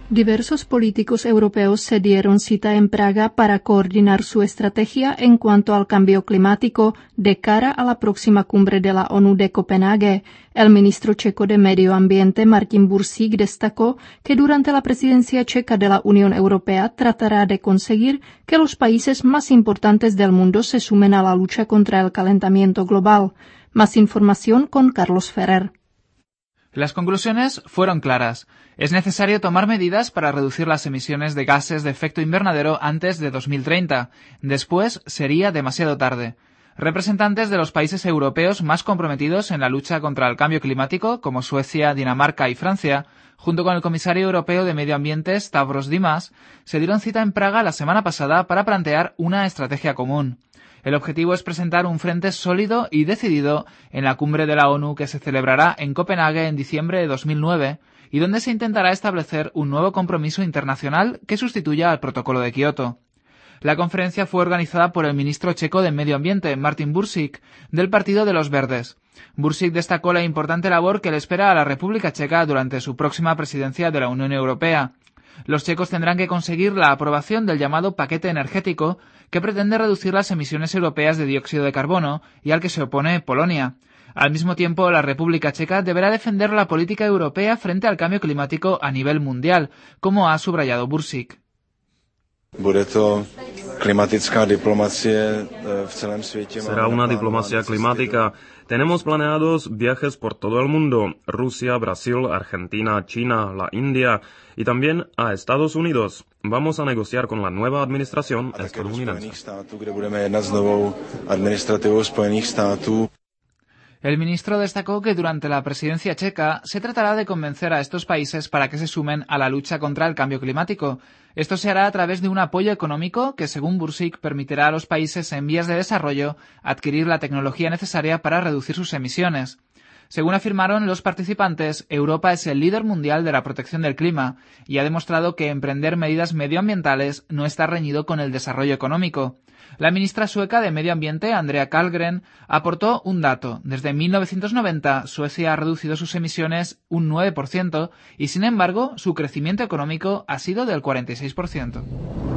Diversos políticos europeos se dieron cita en Praga para coordinar su estrategia en cuanto al cambio climático de cara a la próxima cumbre de la ONU de Copenhague. El ministro checo de Medio Ambiente, Martin Bursík, destacó que durante la presidencia checa de la Unión Europea tratará de conseguir que los países más importantes del mundo se sumen a la lucha contra el calentamiento global. Más información con Carlos Ferrer. Las conclusiones fueron claras. Es necesario tomar medidas para reducir las emisiones de gases de efecto invernadero antes de 2030. Después sería demasiado tarde. Representantes de los países europeos más comprometidos en la lucha contra el cambio climático, como Suecia, Dinamarca y Francia, junto con el comisario europeo de Medio Ambiente, Stavros Dimas, se dieron cita en Praga la semana pasada para plantear una estrategia común. El objetivo es presentar un frente sólido y decidido en la cumbre de la ONU que se celebrará en Copenhague en diciembre de 2009 y donde se intentará establecer un nuevo compromiso internacional que sustituya al Protocolo de Kioto. La conferencia fue organizada por el ministro checo de Medio Ambiente, Martin Bursík, del Partido de los Verdes. Bursík destacó la importante labor que le espera a la República Checa durante su próxima presidencia de la Unión Europea. Los checos tendrán que conseguir la aprobación del llamado paquete energético que pretende reducir las emisiones europeas de dióxido de carbono y al que se opone Polonia. Al mismo tiempo, la República Checa deberá defender la política europea frente al cambio climático a nivel mundial, como ha subrayado Bursík. Será una diplomacia climática. Tenemos planeados viajes por todo el mundo: Rusia, Brasil, Argentina, China, la India y también a Estados Unidos. Vamos a negociar con la nueva administración estadounidense. El ministro destacó que durante la presidencia checa se tratará de convencer a estos países para que se sumen a la lucha contra el cambio climático. Esto se hará a través de un apoyo económico que, según Bursík, permitirá a los países en vías de desarrollo adquirir la tecnología necesaria para reducir sus emisiones. Según afirmaron los participantes, Europa es el líder mundial de la protección del clima y ha demostrado que emprender medidas medioambientales no está reñido con el desarrollo económico. La ministra sueca de Medio Ambiente, Andrea Carlgren, aportó un dato. Desde 1990, Suecia ha reducido sus emisiones un 9% y, sin embargo, su crecimiento económico ha sido del 46%.